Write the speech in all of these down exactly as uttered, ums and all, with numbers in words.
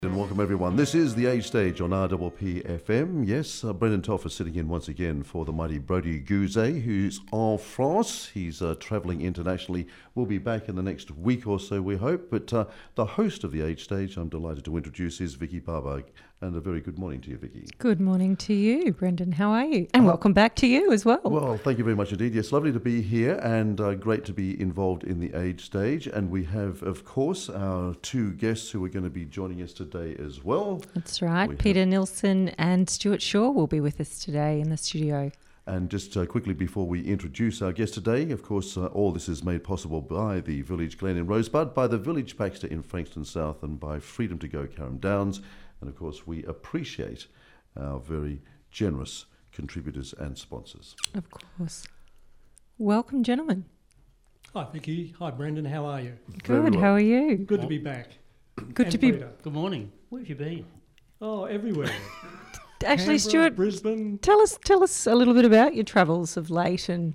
And welcome everyone. This is The Age Stage on R P P F M. Yes, uh, Brendan Toff is sitting in once again for the mighty Brody Gouzet, who's en France. He's uh, travelling internationally. We'll be back in the next week or so, we hope. But uh, the host of The Age Stage, I'm delighted to introduce, is Vicky Barbag. And a very good morning to you, Vicky. Good morning to you, Brendan. How are you? And uh, welcome back to you as well. Well, thank you very much indeed. Yes, lovely to be here and uh, great to be involved in The Age Stage. And we have, of course, our two guests who are going to be joining us today as well. That's right. We Peter have... Nilsson and Stuart Shaw will be with us today in the studio. And just uh, quickly before we introduce our guest today, of course, uh, all this is made possible by the Village Glen in Rosebud, by the Village Baxter in Frankston South, and by Freedom to Go Carrum Downs. And of course, we appreciate our very generous contributors and sponsors. Of course. Welcome, gentlemen. Hi, Vicky. Hi, Brendan. How are you? Good. well. How are you? Good to be back. Good And to be. Peter. Good morning. Where have you been? Oh, everywhere. Actually, Canberra, Stuart, Brisbane. tell us tell us a little bit about your travels of late and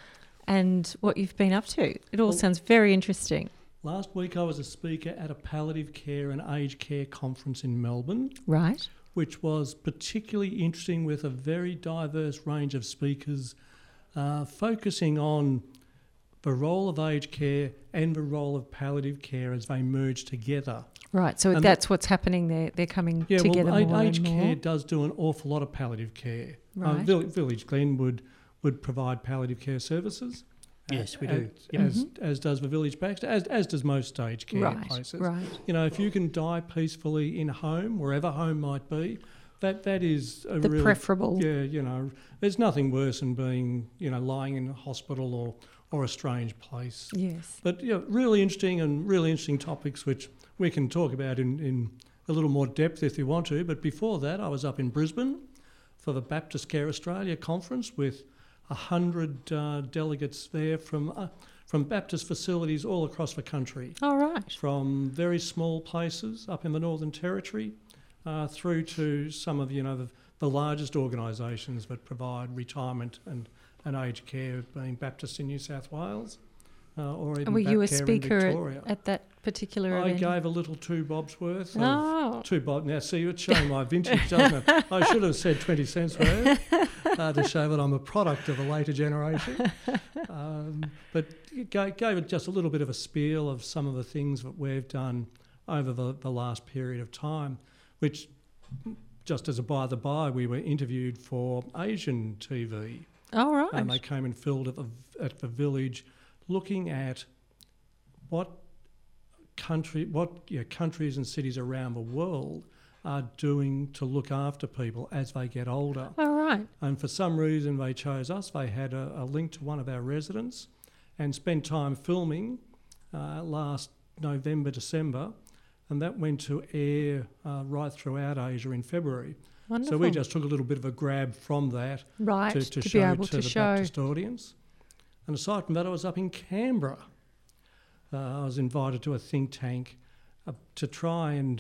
and what you've been up to. It all Well, sounds very interesting. Last week I was a speaker at a palliative care and aged care conference in Melbourne, Right. which was particularly interesting with a very diverse range of speakers uh, focusing on the role of aged care and the role of palliative care as they merge together. Right. So And that's what's happening there. They're coming Yeah, together well, more a- aged and more. care does do an awful lot of palliative care. Uh, Right. Vill- Village Glen would, would provide palliative care services. Yes, we as, do. Yep. As, as does the Village Baxter, as, as does most aged care Right. places. Right. You know, if you can die peacefully in home, wherever home might be, that that is a The really, preferable. Yeah, you know, there's nothing worse than being, you know, lying in a hospital or, or a strange place. Yes. But yeah, really interesting and really interesting topics which we can talk about in, in a little more depth if you want to. But before that, I was up in Brisbane for the Baptist Care Australia conference with a hundred uh, delegates there from uh, from Baptist facilities all across the country, All right. from very small places up in the Northern Territory uh, through to some of you know the, the largest organisations that provide retirement and, and aged care, being Baptist in New South Wales. Uh, or even Were you a Bapcare in speaker Victoria. at, at that particular I event? gave a little two bobs worth. Of Oh. Two bob. Now, see, it's showing my vintage, doesn't it? I should have said twenty cents worth uh, to show that I'm a product of a later generation. Um, but it gave, gave it just a little bit of a spiel of some of the things that we've done over the, the last period of time, which, just as a by the by, we were interviewed for Asian T V. All right. And they came and filled at the, at the village, looking at what country, what yeah, countries and cities around the world are doing to look after people as they get older. All right. And for some reason they chose us. They had a, a link to one of our residents and spent time filming uh, last November, December, and that went to air uh, right throughout Asia in February. Wonderful. So we just took a little bit of a grab from that right to, to, to show be able to, to the show. Baptist audience. And aside from that, I was up in Canberra. Uh, I was invited to a think tank uh, to try and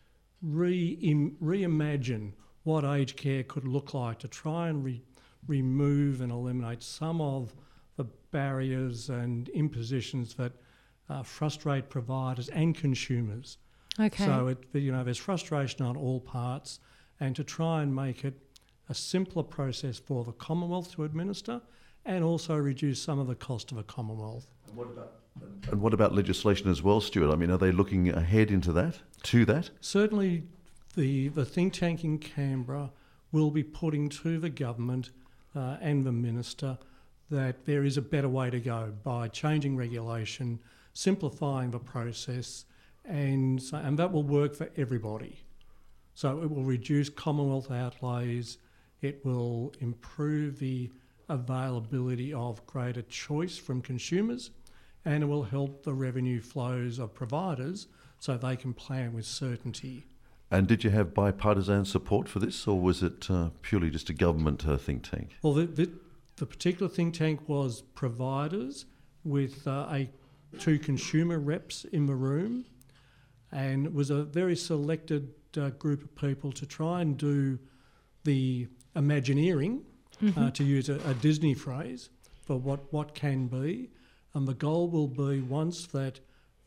re reimagine what aged care could look like, to try and re remove and eliminate some of the barriers and impositions that uh, frustrate providers and consumers. Okay. So it, you know, there's frustration on all parts, and to try and make it a simpler process for the Commonwealth to administer, and also reduce some of the cost of a Commonwealth. And what about, and what about legislation as well, Stuart? I mean, are they looking ahead into that, to that? Certainly, the the think tank in Canberra will be putting to the government uh, and the minister that there is a better way to go by changing regulation, simplifying the process, and so, and that will work for everybody. So it will reduce Commonwealth outlays, it will improve the availability of greater choice from consumers, and it will help the revenue flows of providers so they can plan with certainty. And did you have bipartisan support for this, or was it uh, purely just a government uh, think tank? Well, the, the, the particular think tank was providers with uh, a two consumer reps in the room, and it was a very selected uh, group of people to try and do the Imagineering, Mm-hmm. uh, to use a, a Disney phrase, for what, what can be. And the goal will be, once that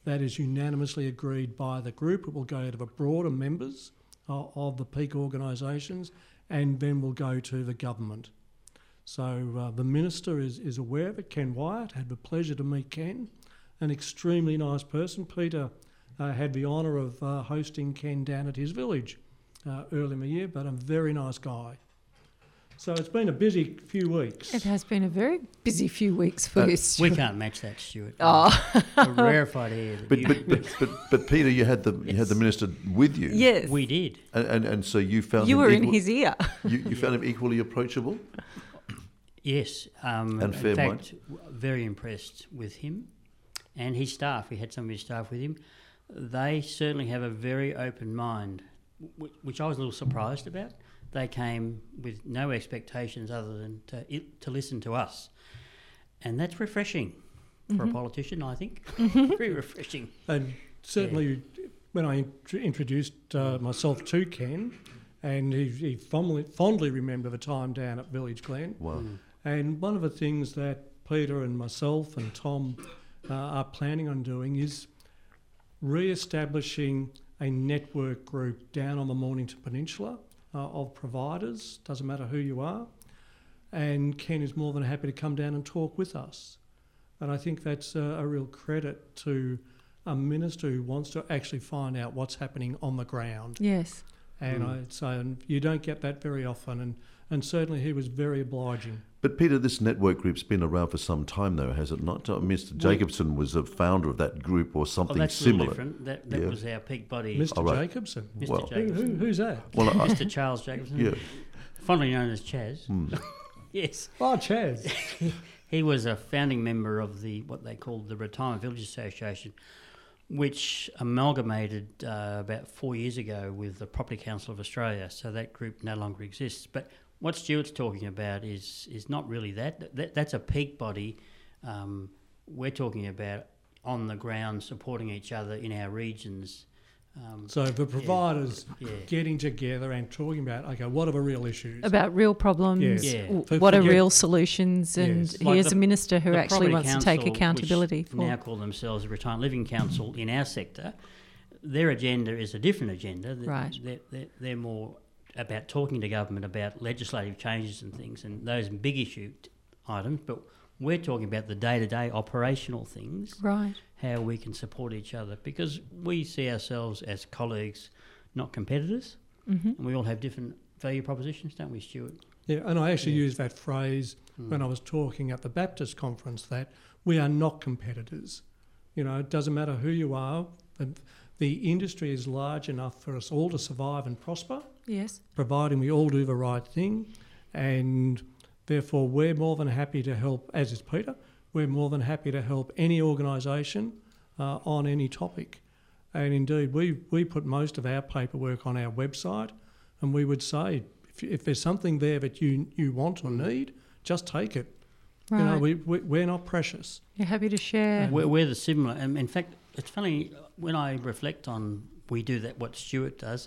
That is unanimously agreed by the group. It will go to the broader members uh, of the peak organisations, and then will go to the government. So uh, the Minister is, is aware of it. Ken Wyatt, had the pleasure to meet Ken, an extremely nice person. Peter uh, had the honour of uh, hosting Ken down at his village uh, early in the year, but a very nice guy. So it's been a busy few weeks. It has been a very busy few weeks for Uh, you, We Stuart. can't match that, Stuart. Oh, A rarefied air. That But, you, but, but, but, but Peter, you had the you had the minister with you. yes. we did. And, and, and so you found You him were in equal- his ear. You, you found him equally approachable. Yes. Um, And in fair fact, w- very impressed with him and his staff. We had some of his staff with him. They certainly have a very open mind, w- which I was a little surprised about. They came with no expectations other than to, it, to listen to us. And that's refreshing for a politician, I think. Very refreshing. And certainly when I int- introduced uh, myself to Ken, and he, he fondly, fondly remembered the time down at Village Glen. Wow. And one of the things that Peter and myself and Tom uh, are planning on doing is re-establishing a network group down on the Mornington Peninsula uh, of providers, doesn't matter who you are, and Ken is more than happy to come down and talk with us. And I think that's a, a real credit to a minister who wants to actually find out what's happening on the ground. Yes. And Mm. I'd say and you don't get that very often, and, and certainly he was very obliging. But Peter, this network group's been around for some time, though, has it not? Uh, Mister Jacobson was a founder of that group or Oh, something that's a little similar. different. That, that Yeah. was our peak body, Mister All right. Jacobson. Mister Well- Who, Jacobson. who, who's that? Well, I, Mister Charles Jacobson, yeah. fondly known as Chaz. Mm. Yes. Oh, Chaz. He was a founding member of the what they called the Retirement Village Association, which amalgamated uh, about four years ago with the Property Council of Australia. So that group no longer exists. But what Stuart's talking about is is not really that. that that's a peak body. Um, we're talking about on the ground supporting each other in our regions. Um, So the providers yeah. getting together and talking about, okay, what are the real issues? About real problems, Yes. Yeah. w- For- what are forget- real solutions, and Yes. he Like is the- a minister who the actually Property wants to take Council, accountability which for. now call themselves a Retirement Living Council in our sector. Their agenda is a different agenda. Th- Right. They're, they're, they're more about talking to government about legislative changes and things and those big issue t- items. But we're talking about the day-to-day operational things, Right. how we can support each other, because we see ourselves as colleagues, not competitors, Mm-hmm. and we all have different value propositions, don't we, Stuart? Yeah, and I actually Yeah. used that phrase Mm. when I was talking at the Baptist conference, that we are not competitors. You know, it doesn't matter who you are. The, the industry is large enough for us all to survive and prosper, Yes. providing we all do the right thing. And therefore, we're more than happy to help, as is Peter, we're more than happy to help any organisation uh, on any topic. And indeed, we, we put most of our paperwork on our website, and we would say, if, if there's something there that you, you want or need, just take it. Right. You know, we, we, we're not precious. You're happy to share. We're, we're the similar. And in fact, it's funny, when I reflect on we do that, what Stuart does,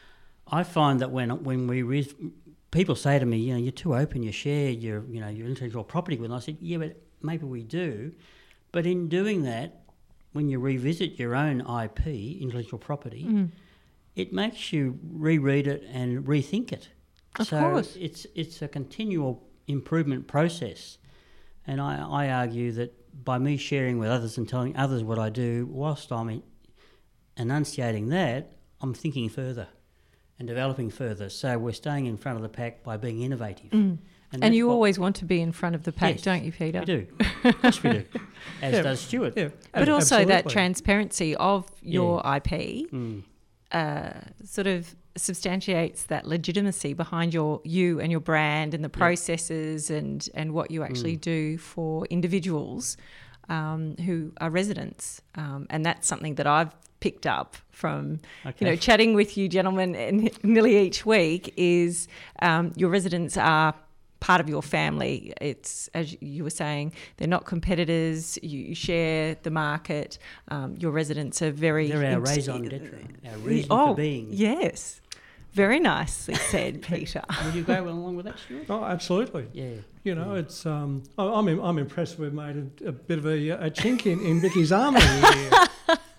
I find that when when we re- people say to me, you know, you're too open, you share your you know your intellectual property with, and I said, yeah, but maybe we do, but in doing that, when you revisit your own I P, intellectual property, Mm. it makes you reread it and rethink it. Of so course. it's it's a continual improvement process, and I, I argue that by me sharing with others and telling others what I do, whilst I'm enunciating that, I'm thinking further and developing further. So we're staying in front of the pack by being innovative. Mm. And, that's you what always want to be in front of the pack, Yes, don't you, Peter? we do. Of course we do. As Yeah. does Stuart. Yeah, But ab- also that absolutely. transparency of your I P Mm. uh, sort of substantiates that legitimacy behind your you and your brand and the processes and, and what you actually Mm. do for individuals um, who are residents. Um, and that's something that I've picked up from, Okay. you know, chatting with you gentlemen and nearly each week is um, your residents are part of your family. It's, as you were saying, they're not competitors. You, you share the market. Um, your residents are very... They're our int- raison d'etre, our reason oh, for being. yes. Very nicely said, Peter. Would you go along with that, Stuart? Oh, absolutely. Yeah. You know, it's um, I- I'm I'm impressed we've made a, a bit of a, a chink in, in Vicky's armour here.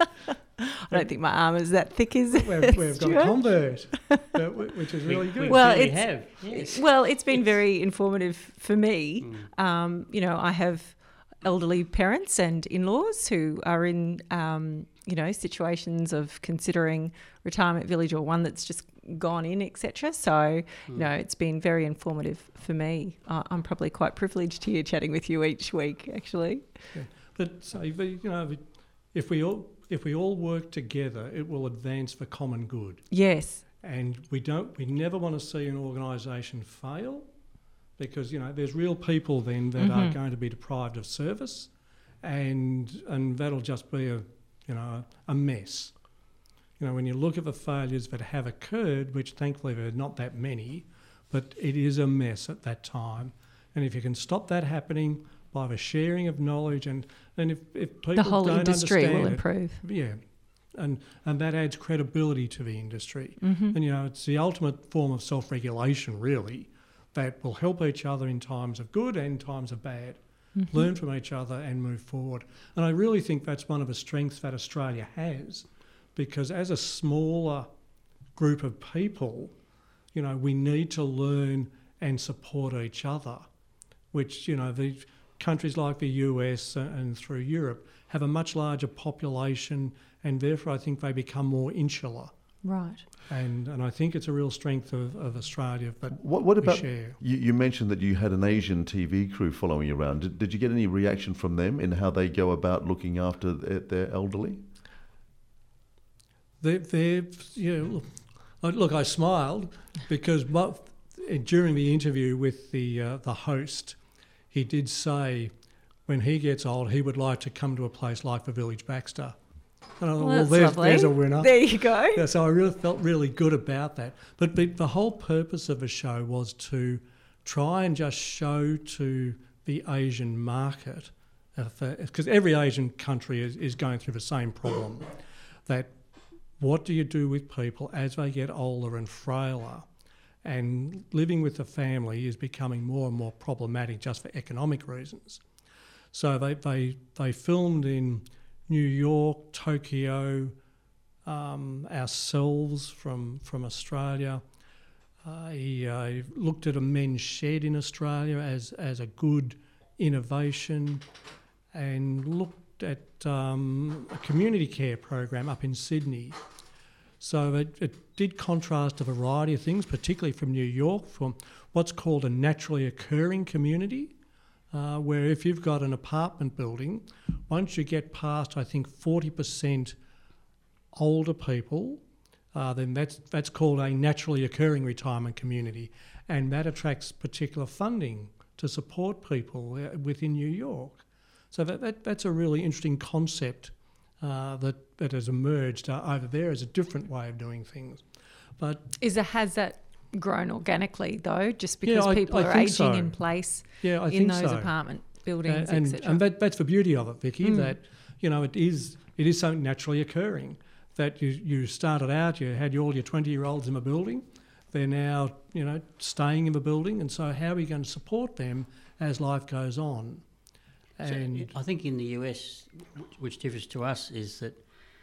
I don't think my arm is that thick, is it? We've, we've got a Stuart? convert, uh, which is really We- good. we Well, clearly it's- have. Yes. Well, it's been very informative for me. Um, you know, I have elderly parents and in-laws who are in, um, you know, situations of considering retirement village or one that's just gone in, et cetera. So, you know, it's been very informative for me. Uh, I'm probably quite privileged here chatting with you each week, actually. Yeah. But so, but, you know, if we all if we all work together, it will advance for common good. Yes. And we don't. We never want to see an organisation fail, because you know there's real people then that Mm-hmm. are going to be deprived of service, and and that'll just be a you know a mess. You know, when you look at the failures that have occurred, which thankfully there are not that many, but it is a mess at that time. And if you can stop that happening by the sharing of knowledge, and, and if, if people The whole don't industry will understand it, improve. yeah, and and that adds credibility to the industry. Mm-hmm. And you know, it's the ultimate form of self-regulation, really, that will help each other in times of good and times of bad. Mm-hmm. Learn from each other and move forward. And I really think that's one of the strengths that Australia has, because as a smaller group of people, you know, we need to learn and support each other, which, you know, the countries like the U S and through Europe have a much larger population, and therefore I think they become more insular. Right. And and I think it's a real strength of, of Australia that What, what we about, share. you, you mentioned that you had an Asian T V crew following you around. Did, did you get any reaction from them in how they go about looking after their, their elderly? They're, they're you know, look, look, I smiled because what, during the interview with the uh, the host, he did say when he gets old, he would like to come to a place like the Village Baxter. And I thought, Well, well, that's there's, lovely. there's a winner. There you go. Yeah, so I really felt really good about that. But, but the whole purpose of the show was to try and just show to the Asian market, because every Asian country is, is going through the same problem, that what do you do with people as they get older and frailer? And living with the family is becoming more and more problematic just for economic reasons. So they, they, they filmed in New York, Tokyo, um, ourselves from from Australia. Uh, he uh, looked at a men's shed in Australia as, as a good innovation, and looked at um, a community care program up in Sydney. So it, it did contrast a variety of things, particularly from New York, from what's called a naturally occurring community, Uh, where if you've got an apartment building, once you get past, I think, forty percent older people, uh, then that's that's called a naturally occurring retirement community, and that attracts particular funding to support people uh, within New York. So that, that that's a really interesting concept uh, that, that has emerged uh, over there as a different way of doing things. But Is it, has that grown organically though, just because Yeah, I- people I are think aging so. in place yeah, I in think those so. apartment buildings, and, et cetera? and that, that's the beauty of it, Vicky, Mm. that, you know, it is it is something naturally occurring. That you, you started out, you had all your twenty-year-olds in the building, they're now, you know, staying in the building, and so how are we going to support them as life goes on? And So I think in the U S, which differs to us, is that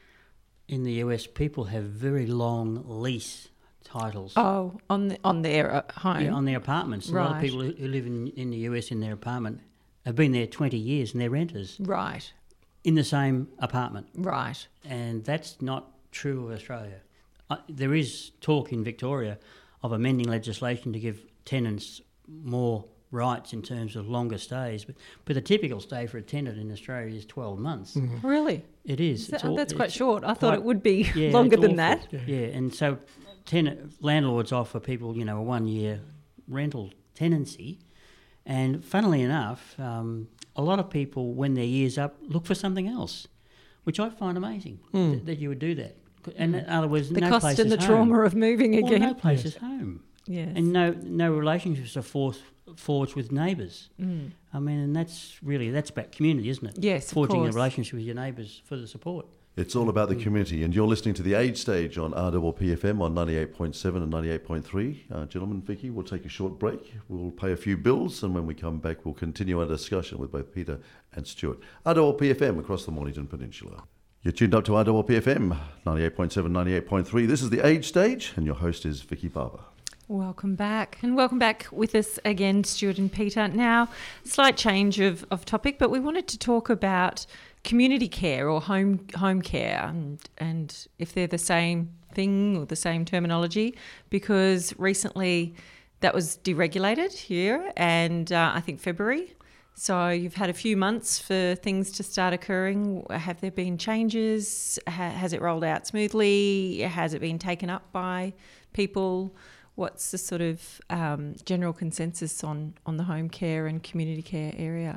in the U S people have very long lease titles. Oh, on the, on their uh, home. Yeah, on their apartments. A lot of Right. people who who live in, in the U S in their apartment have been there twenty years and they're renters Right, in the same apartment. right. And that's not true of Australia. Uh, there is talk in Victoria of amending legislation to give tenants more rights in terms of longer stays. But, but the typical stay for a tenant in Australia is twelve months. Really? It is. Is It's that- all- that's quite it's short. I thought quite- it would be yeah, longer it's than awful. that. Yeah. Yeah, and so tenant landlords offer people, you know, a one-year rental tenancy, and funnily enough, um, a lot of people, when their year's up, look for something else, which I find amazing th- that you would do that. And in other words, The no cost place and the is trauma home. of moving Well, again. no place Yes. is home, Yes. and no no relationships are forced, forged with neighbours. Mm. I mean, and that's really that's about community, isn't it? Yes, of forging course. a relationship with your neighbours for the support. It's all about the community, and you're listening to The Age Stage on R P P F M on ninety-eight point seven and ninety-eight point three. Uh, gentlemen, Vicky, we'll take a short break. We'll pay a few bills, and when we come back, we'll continue our discussion with both Peter and Stuart. R P P F M across the Mornington Peninsula. You're tuned up to R P P F M, ninety-eight point seven, ninety-eight point three. This is The Age Stage, and your host is Vicky Barber. Welcome back. And welcome back with us again, Stuart and Peter. Now, slight change of, of topic, but we wanted to talk about community care or home home care and, and if they're the same thing or the same terminology, because recently that was deregulated here and uh, I think February. So you've had a few months for things to start occurring. Have there been changes? Ha- has it rolled out smoothly? Has it been taken up by people? What's the sort of um, general consensus on, on the home care and community care area?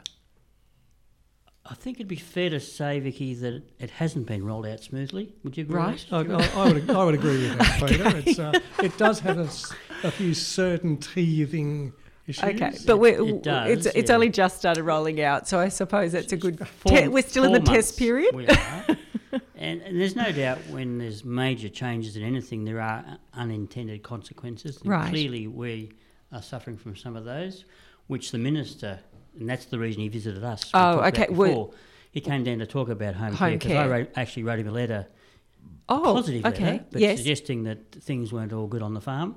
I think it'd be fair to say, Vicky, that it hasn't been rolled out smoothly. Would you agree? Right. I, I, I, would, I would agree with that, Peter. Okay. It's, uh, it does have a, a few certain teething issues. Okay, but we're, It does, it's it's yeah. only just started rolling out, so I suppose that's a good. Four- Te- we're still in the four test months period. we are. and, and there's no doubt when there's major changes in anything, there are unintended consequences. And Right. clearly, we are suffering from some of those, which the minister, and that's the reason he visited us. we Oh, talked about okay, well- Before. He came down to talk about home, Home care because I care. wrote, actually wrote him a letter, Oh, positive okay, letter, but yes, suggesting that things weren't all good on the farm.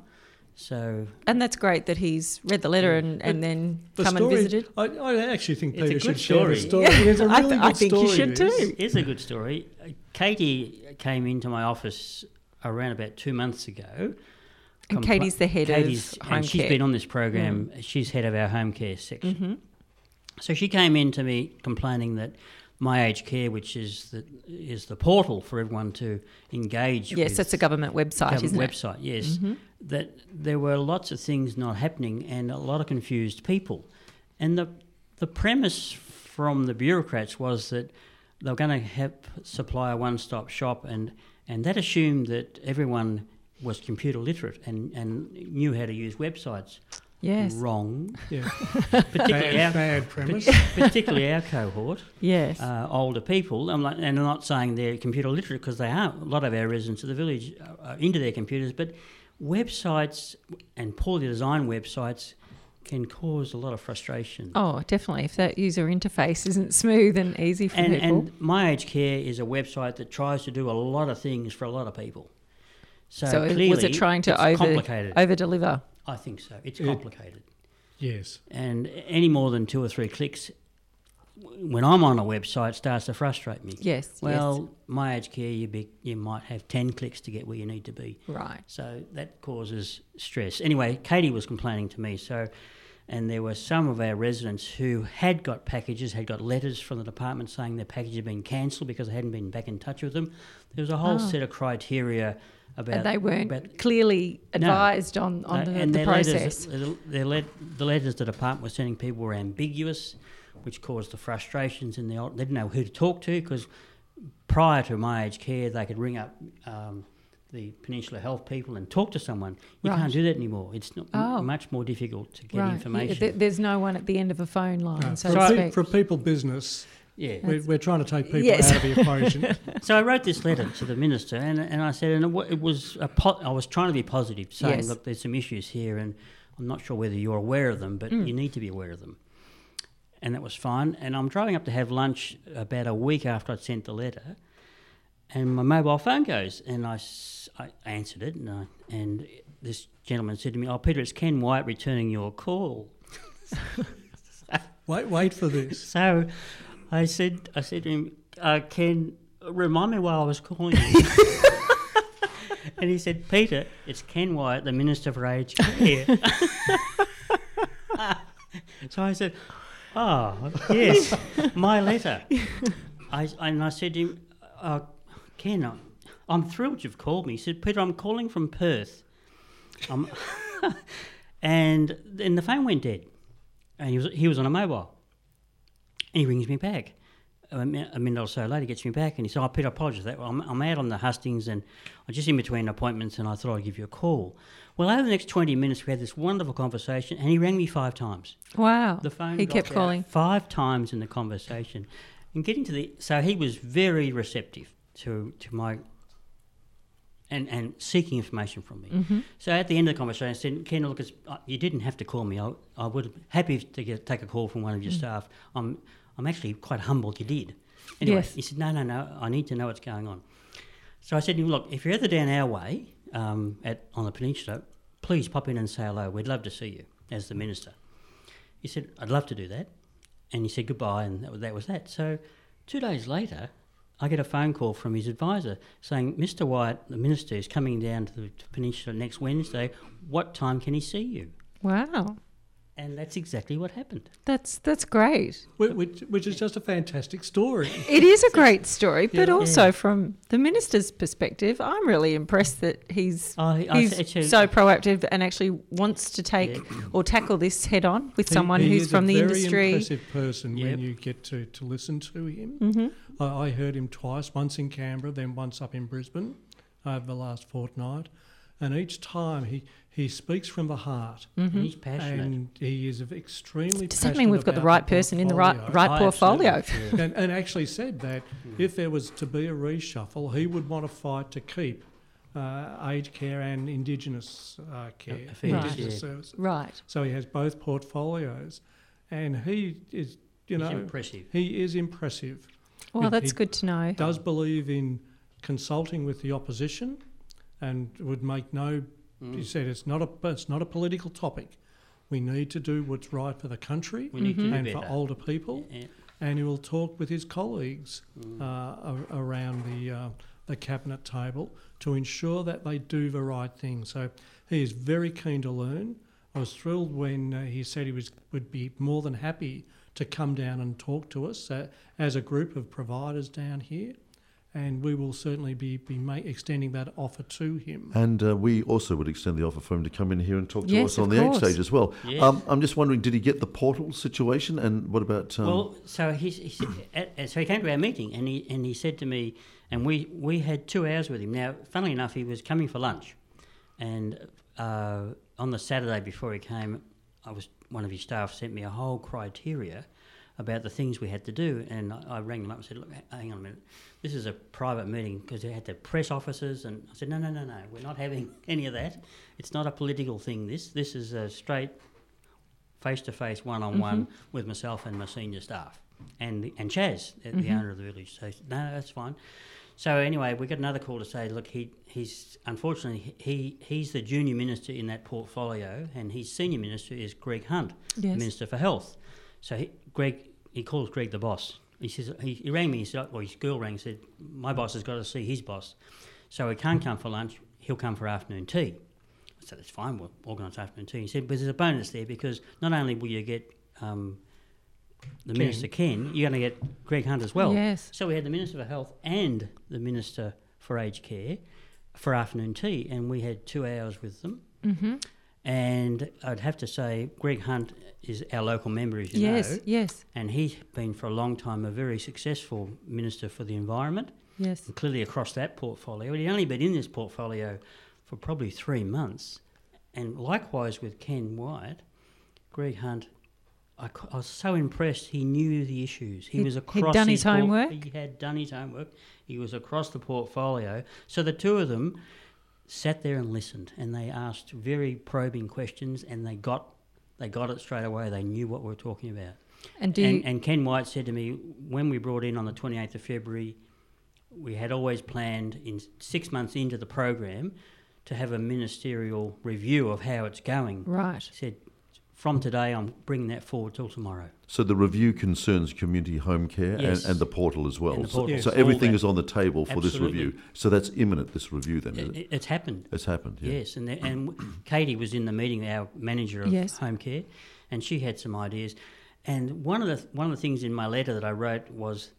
So and that's great that he's read the letter and, and then The come story, and visited. I, I actually think It's a Peter good should share the story. story. Yeah, It's a I really th- good I think you story, should this. too. It's a good story. Uh, Katie came into my office around about two months ago. And Compla- Katie's the head Katie's, of home and she's care. been on this program. She's head of our home care section. Mm-hmm. So she came in to me complaining that My Aged Care, which is the is the portal for everyone to engage with. Yes, that's a government website, government isn't website, yes. Mm-hmm. That there were lots of things not happening and a lot of confused people. And the the premise from the bureaucrats was that they were going to have supply a one-stop shop, and, and that assumed that everyone was computer literate and, and knew how to use websites. it? Yes. Wrong. Yeah. Particularly Bad, our, bad premise. particularly our cohort. Yes. Uh, older people, I'm like, and I'm not saying they're computer literate because they are. A lot of our residents of the village are into their computers, but websites and poorly designed websites can cause a lot of frustration. Oh, definitely. If that user interface isn't smooth and easy for and, people. and My Aged Care is a website that tries to do a lot of things for a lot of people. So, So it- clearly, was it trying to it's over complicated. over deliver? I think so. It's It- complicated. Yes. And any more than two or three clicks, when I'm on a website, starts to frustrate me. Yes. Well, My Aged Care, you be, you might have ten clicks to get where you need to be. yes. Right. So that causes stress. Anyway, Katie was complaining to me. So, and there were some of our residents who had got packages, had got letters from the department saying their package had been cancelled because they hadn't been back in touch with them. There was a whole Oh. set of criteria about And they weren't about, clearly advised on, on uh, the, and the their process. Letters, their let, the letters the department was sending people were ambiguous, which caused the frustrations. And they, they didn't know who to talk to because prior to My Aged Care, they could ring up um, the Peninsula Health people and talk to someone. You Right. can't do that anymore. It's not, Oh. much more difficult to get Right. information. Yeah, th- there's no one at the end of a phone line, No, so for, to a pe- speak. for a people business, yeah. we're, we're trying to take people Yes. out of the equation. So I wrote this letter to the minister, and and I said, and it, wa- it was a po- I was trying to be positive, saying, Yes. look, there's some issues here, and I'm not sure whether you're aware of them, but Mm. you need to be aware of them. And that was fine. And I'm driving up to have lunch about a week after I'd sent the letter, and my mobile phone goes, and I, s- I answered it, and, I, and this gentleman said to me, "Oh, Peter, it's Ken White returning your call." Wait, wait for this. So I said, I said to him, uh, "Ken, remind me why I was calling you." And he said, "Peter, it's Ken White, the Minister for Aged Care." So I said, "Oh, yes, my letter." I, and I said to him, uh, "Ken, I'm, I'm thrilled you've called me." He said, "Peter, I'm calling from Perth." Um, and then the phone went dead. And he was he was on a mobile. And he rings me back. A minute, a minute or so later, he gets me back and he said, "Oh, Peter, I apologise. That I'm, I'm out on the hustings and I'm just in between appointments and I thought I'd give you a call." Well, over the next twenty minutes, we had this wonderful conversation and he rang me five times. Wow. The phone He dropped kept out calling. five times in the conversation. And getting to the... So he was very receptive to, to my... And, and seeking information from me. Mm-hmm. So at the end of the conversation, I said, "Ken, look, it's, uh, you didn't have to call me. I, I would be happy to get, take a call from one of your Mm. staff. I'm I'm actually quite humbled you did." Anyway, Yes. he said, no, no, no, I need to know what's going on. So I said to him, look, if you're ever down our way um, at on the peninsula, please pop in and say hello. We'd love to see you as the minister. He said, I'd love to do that. And he said goodbye, and that was that. Was that. So two days later, I get a phone call from his advisor saying, Mister White, the minister, is coming down to the to peninsula next Wednesday. What time can he see you? Wow. And that's exactly what happened. That's that's great. Whi- Which, which is just a fantastic story. It is a great story, but Yeah. also Yeah. from the minister's perspective, I'm really impressed that he's I, I, he's actually- so proactive and actually wants to take Yeah. or tackle this head on with He- someone he who's is from a the very industry. impressive person Yep. when you get to, to listen to him. Mm-hmm. I, I heard him twice, once in Canberra, then once up in Brisbane over the last fortnight. And each time he, he speaks from the heart. And he's passionate. And he is extremely Does that passionate mean we've got the about right person in the right portfolio. right Oh, portfolio? absolutely, yeah. And, and actually said that if there was to be a reshuffle, he would want to fight to keep uh, aged care and Indigenous uh, care, Affairs, Indigenous yeah. services. Right. So he has both portfolios, and he is, you He's know, impressive. he is impressive. Well, He- that's he good to know. Does believe in consulting with the opposition, and would make no. Mm. He said it's not a it's not a political topic. We need to do what's right for the country We need to do and better. for older people. Yeah. And he will talk with his colleagues Mm. uh, a- around the uh, the cabinet table to ensure that they do the right thing. So he is very keen to learn. I was thrilled when uh, he said he was would be more than happy to come down and talk to us uh, as a group of providers down here, and we will certainly be be ma- extending that offer to him. And uh, we also would extend the offer for him to come in here and talk to Yes, us on of the Age course. Stage as well. Yes. Um, I'm just wondering, did he get the portal situation? And what about... Um, Well, so he, he said- at- at- so he came to our meeting and he and he said to me, and we, we had two hours with him. Now, funnily enough, he was coming for lunch, and uh, on the Saturday before he came, I was one of his staff sent me a whole criteria about the things we had to do, and I, I rang them up and said, "Look, hang on a minute, this is a private meeting because they had the press officers," and I said, "No, no, no, no, we're not having any of that. It's not a political thing. This this is a straight." face-to-face, one-on-one with myself and my senior staff, and and Chaz, the, the owner of the village. So no, that's fine. So anyway, we got another call to say, look, he he's unfortunately he he's the junior minister in that portfolio, and his senior minister is Greg Hunt, Yes. the Minister for Health. So he, Greg, he calls Greg the boss. He says he, he rang me. He said, or his girl rang and said, my boss has got to see his boss, so he can't come for lunch. He'll come for afternoon tea. I said, that's fine, we'll organise afternoon tea. He said, but there's a bonus there because not only will you get um, the Ken. Minister Ken, you're going to get Greg Hunt as well. Yes. So we had the Minister for Health and the Minister for Aged Care for afternoon tea, and we had two hours with them. Mm-hmm. And I'd have to say, Greg Hunt is our local member, as you Yes. know, Yes. and he's been for a long time a very successful Minister for the Environment, Yes. and clearly across that portfolio. He'd only been in this portfolio for probably three months. And likewise with Ken White, Greg Hunt, I, c- I was so impressed. He knew the issues. He He'd- was he'd across done his port- homework? He had done his homework. He was across the portfolio. So the two of them sat there and listened, and they asked very probing questions, and they got they got it straight away. They knew what we were talking about. And do you, And, and Ken White said to me, when we brought in on the twenty-eighth of February, we had always planned in six months into the program to have a ministerial review of how it's going. right. He said, from today, I'm bringing that forward till tomorrow. So the review concerns community home care Yes. and, and the portal as well. And the So- portal. So, Yes. everything All that. is on the table for this Absolutely. review. So that's imminent, this review then, is It, it? it- it's happened. It's happened, yeah. Yes, and the, and Katie was in the meeting, our manager of Yes. home care, and she had some ideas. And one of the one of the things in my letter that I wrote was,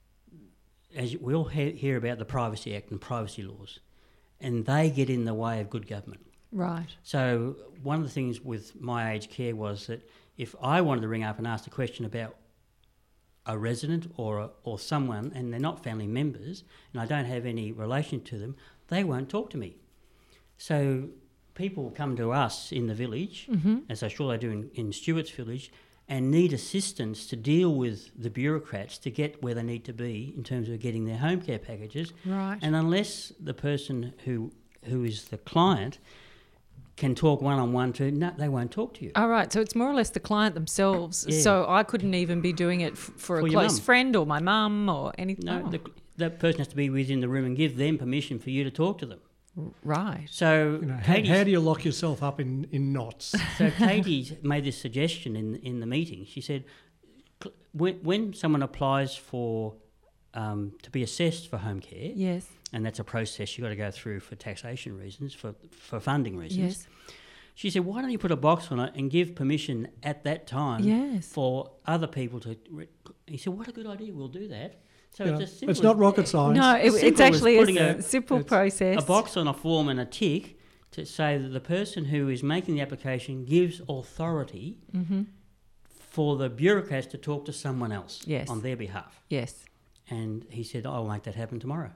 as you- we all he- hear about the Privacy Act and privacy laws, and they get in the way of good government. Right. So one of the things with my aged care was that if I wanted to ring up and ask a question about a resident or a, or someone, and they're not family members, and I don't have any relation to them, they won't talk to me. So people come to us in the village, Mm-hmm. as I'm sure they do in, in Stewart's village, and need assistance to deal with the bureaucrats to get where they need to be in terms of getting their home care packages. Right. And unless the person who who is the client can talk one-on-one to, no, they won't talk to you. All right, so it's more or less the client themselves. Yeah. So I couldn't even be doing it f- for, For a your close mum. friend or my mum or anything. No, Oh, the, that person has to be within the room and give them permission for you to talk to them. right. So You know, how, Katie's- how do you lock yourself up in, in knots? So Katie made this suggestion in in the meeting. She said, cl- when, when someone applies for um, to be assessed for home care, Yes. and that's a process you've got to go through for taxation reasons, for, for funding reasons, Yes. she said, why don't you put a box on it and give permission at that time Yes. for other people to... Re- he said, what a good idea, we'll do that. So You it's know, as simple it's not as- rocket science. No, it, As it's simple as actually putting a, a- simple it's process. a box on a form and a tick to say that the person who is making the application gives authority Mm-hmm. for the bureaucrats to talk to someone else Yes. on their behalf. Yes. And he said, I'll make that happen tomorrow.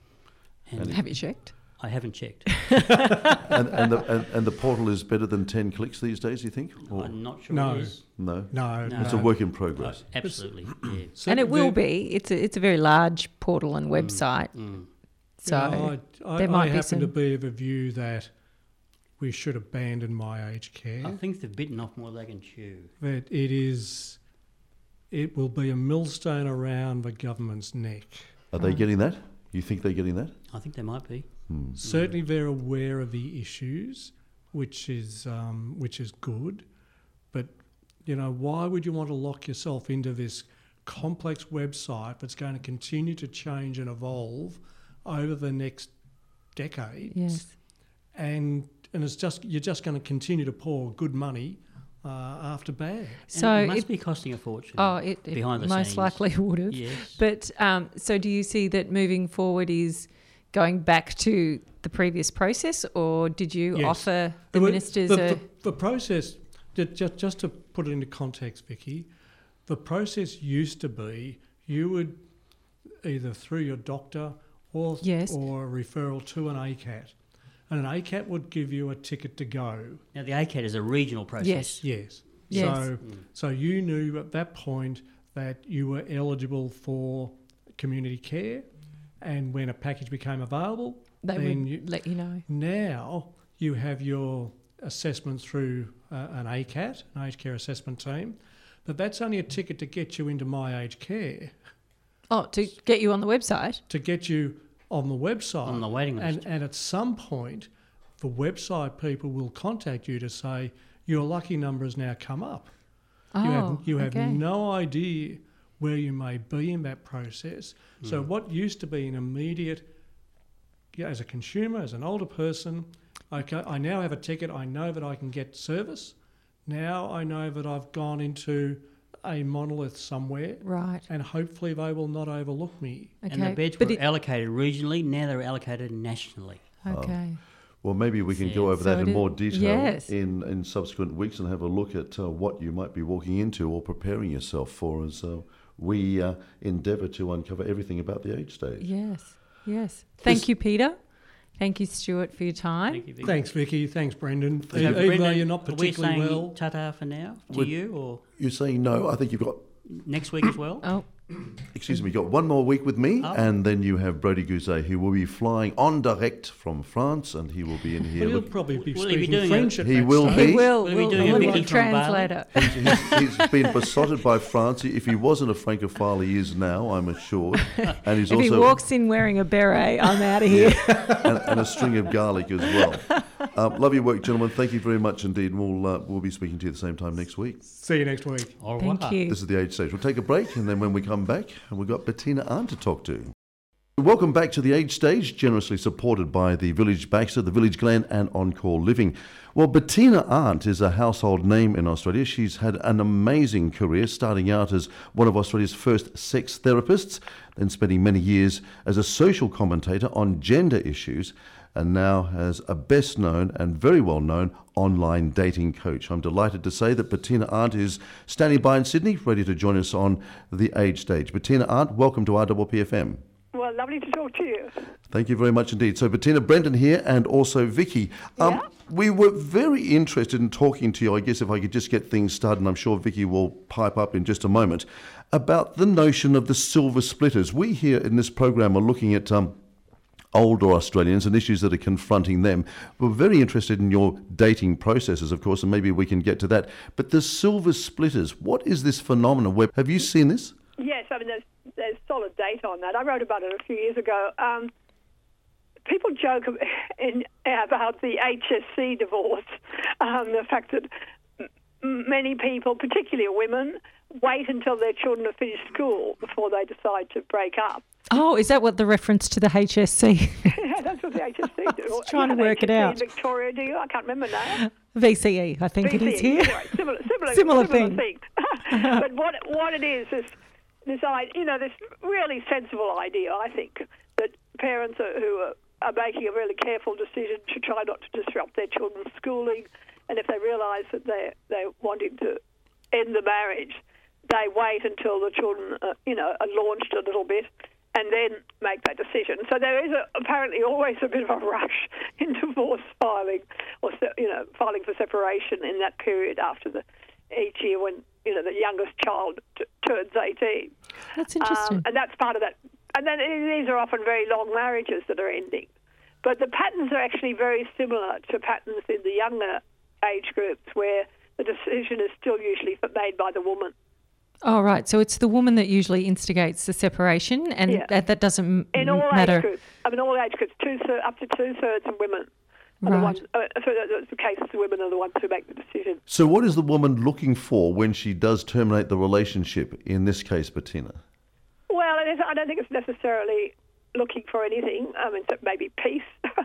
And Have you checked? I haven't checked. and, and, the, and, and the portal is better than ten clicks these days, you think? Or I'm not sure No. it is. no? No, No. It's a no. work in Uh, progress. absolutely, yeah. So And it will there- be. It's a, it's a very large portal and website. Mm. So you know, I, I, there might I be happen some- to be of a view that we should abandon my aged care. I think they've bitten off more than they can chew. That it is, it will be a millstone around the government's neck. Are they getting that? You think they're getting that? I think they might be. Hmm. Certainly, they're aware of the issues, which is um, which is good. But you know, why would you want to lock yourself into this complex website that's going to continue to change and evolve over the next decade? yes. And and it's just you're just going to continue to pour good money uh, after bad. So and it must it- be costing a fortune. Oh, it, it Behind the most scenes. likely would have. Yes. But um, so do you see that moving forward is going back to the previous process, or did you Yes. offer the Well, ministers the, a... the, the process, ju- just, just to put it into context, Vicky, the process used to be you would either through your doctor or, Yes. or a referral to an A C A T. And an A C A T would give you a ticket to go. Now, the A C A T is a regional process. Yes. Yes. Yes. So, so you knew at that point that you were eligible for community care, and when a package became available, They then would you, let you know. now you have your assessment through uh, an A C A T, an aged care assessment team, but that's only a ticket to get you into My Aged Care, Oh, to get you on the website? to get you on the website. On the waiting list. And, and at some point, the website people will contact you to say, your lucky number has now come up. Oh, you have, you have okay. no idea where you may be in that process. So what used to be an immediate, yeah, as a consumer, as an older person, okay, I now have a ticket, I know that I can get service. Now I know that I've gone into a monolith somewhere, Right. and hopefully they will not overlook me. Okay. And the beds but were it- allocated regionally, now they're allocated nationally. Okay. Well, maybe we can Yeah. go over So that it in is- more detail yes. in, in subsequent weeks and have a look at uh, what you might be walking into or preparing yourself for as uh, we uh, endeavour to uncover everything about the age stage. Yes. Yes. Thank This- you, Peter. Thank you, Stuart, for your time. Thank you, Vicky. Thanks, Vicky. Thanks, Brendan. So, E- Even though Brendan, you're not are we particularly saying well. ta-ta for now to Would- you, or You're saying no, I think you've got, next week as well? Oh, excuse me, you've got one more week with me, Oh. and then you have Brody Gouzet, who will be flying on direct from France, and he will be in here. Well, he'll look- probably be Will he be speaking doing French it? at He that will stage. be. he will. Will we We'll, do a we'll Vicky need a from Bali? translator. he's, he's been besotted by France. If he wasn't a Francophile, he is now, I'm assured. And he's If also he walks in wearing a beret, I'm out of here. and, and a string of garlic as well. Uh, love your work, gentlemen. Thank you very much indeed. And we'll, uh, we'll be speaking to you at the same time next week. See you next week. Au revoir. Thank you. This is the Age Stage. We'll take a break, and then when we come back, we've got Bettina Arndt to talk to. Welcome back to the Age Stage, generously supported by the Village Baxter, the Village Glen, and Encore Living. Well, Bettina Arndt is a household name in Australia. She's had an amazing career, starting out as one of Australia's first sex therapists, then spending many years as a social commentator on gender issues, and now as a best-known and very well-known online dating coach. I'm delighted to say that Bettina Arndt is standing by in Sydney, ready to join us on the Age Stage. Bettina Arndt, welcome to R P P F M. Well, lovely to talk to you. Thank you very much indeed. So Bettina, Brendan here, and also Vicky. Um, Yeah. We were very interested in talking to you, I guess if I could just get things started, and I'm sure Vicky will pipe up in just a moment, about the notion of the silver splitters. We here in this program are looking at um, older Australians and issues that are confronting them. We're very interested in your dating processes, of course, and maybe we can get to that. But the silver splitters, what is this phenomenon? Web? Have you seen this? Yes, I mean, there's, there's solid data on that. I wrote about it a few years ago. Um, people joke in, about the H S C divorce, um, the fact that m- many people, particularly women, wait until their children have finished school before they decide to break up. Oh, is that what the reference to the H S C? Yeah, that's what the H S C do. I was trying You to have work it H S C out. in Victoria, do you? I can't remember now. V C E, I think it is here. Anyway, similar, similar, Similar similar thing. thing. But what what it is is this, i- you know, this really sensible idea. I think that parents are, who are, are making a really careful decision to try not to disrupt their children's schooling, and if they realise that they they're wanting to end the marriage, they wait until the children, uh, you know, are launched a little bit, and then make that decision. So there is a, apparently always a bit of a rush in divorce filing, or se- you know, filing for separation in that period after the each year when you know the youngest child t- turns eighteen. That's interesting. Um, and that's part of that. And then these are often very long marriages that are ending. But the patterns are actually very similar to patterns in the younger age groups where the decision is still usually made by the woman. Oh, right. So it's the woman that usually instigates the separation, and Yeah. that, that doesn't m- In all matter. age groups, I mean, all age groups, two thir- up to two thirds of women are the Right. ones. Uh, so that's the cases, the women are the ones who make the decision. So what is the woman looking for when she does terminate the relationship, in this case, Bettina? Well, it is, I don't think it's necessarily looking for anything. I mean, maybe peace,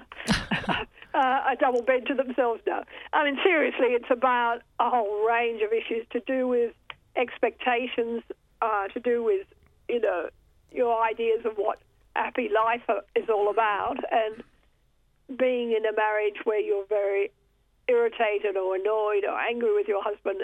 uh, a double bed to themselves. No, I mean seriously, it's about a whole range of issues to do with expectations, uh, to do with you know your ideas of what happy life is all about, and being in a marriage where you're very irritated or annoyed or angry with your husband.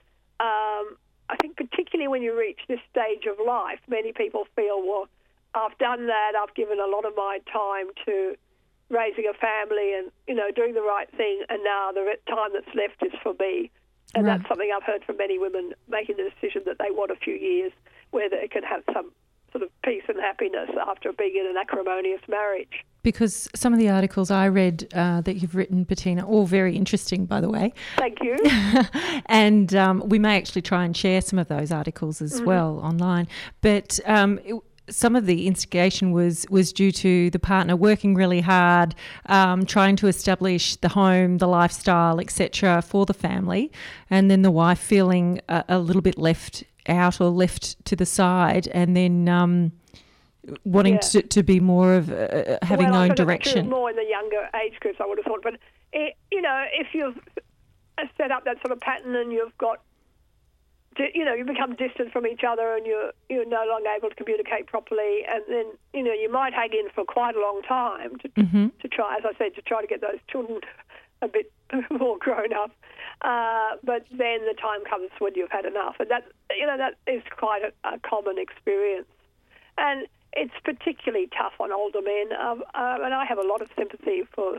Um, I think particularly when you reach this stage of life, many people feel, well, I've done that, I've given a lot of my time to raising a family and, you know, doing the right thing, and now the time that's left is for me. And Right. that's something I've heard from many women making the decision that they want a few years where they can have some sort of peace and happiness after being in an acrimonious marriage. Because some of the articles I read uh, that you've written, Bettina, all very interesting, by the way. Thank you. And um, we may actually try and share some of those articles as Mm-hmm. well online. But um, it, some of the instigation was was due to the partner working really hard, um, trying to establish the home, the lifestyle, et cetera, for the family, and then the wife feeling a, a little bit left out or left to the side, and then um, wanting Yeah. to, to be more of uh, having well, I own suppose it's direction. true more in the younger age groups, I would have thought. But, it, you know, if you've set up that sort of pattern and you've got, di- you know, you become distant from each other and you're, you're no longer able to communicate properly, and then, you know, you might hang in for quite a long time to, Mm-hmm. to try, as I said, to try to get those children a bit more grown up. Uh, but then the time comes when you've had enough. And that, you know, that is quite a, a common experience. And it's particularly tough on older men. Um, uh, and I have a lot of sympathy for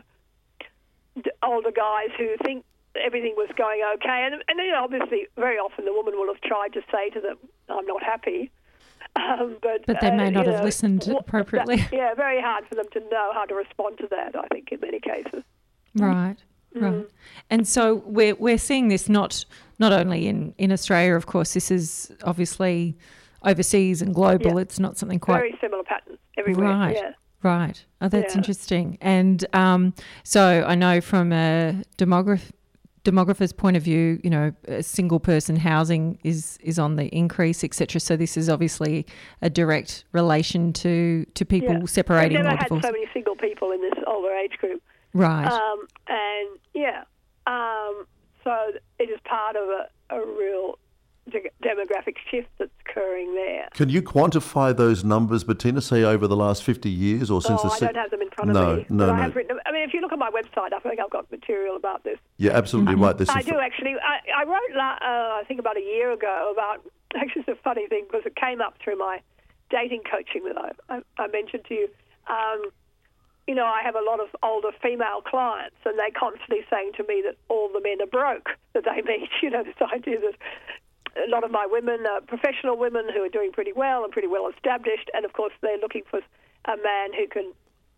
d- older guys who think everything was going okay. And, and you know, obviously, very often the woman will have tried to say to them, I'm not happy. Um, but But they uh, may not you have know, listened what- appropriately. that- yeah, very hard for them to know how to respond to that, I think, in many cases. Right, right. And so we're we're seeing this not not only in, in Australia, of course. This is obviously overseas and global. Yeah. It's not something quite Very similar patterns everywhere. right. Yeah. Right. Oh, that's Yeah. interesting. And um, so I know from a demograph demographer's point of view, you know, a single person housing is is on the increase, et cetera. So this is obviously a direct relation to to people Yeah. separating We've never or had divorcing. so many single people in this older age group. Right. Um, and, yeah, um, so it is part of a, a real de- demographic shift that's occurring there. Can you quantify those numbers, Bettina, say over the last fifty years or since oh, the... I se- don't have them in front of No, me. no, but I no. have written, I mean, if you look at my website, I think I've got material about this. You're absolutely right. There's I some do, actually. I, I wrote, la- uh, I think about a year ago, about, actually it's a funny thing because it came up through my dating coaching that I, I, I mentioned to you. Um, you know, I have a lot of older female clients, and they're constantly saying to me that all the men are broke that they meet. You know, this idea that a lot of my women are professional women who are doing pretty well and pretty well established, and of course they're looking for a man who can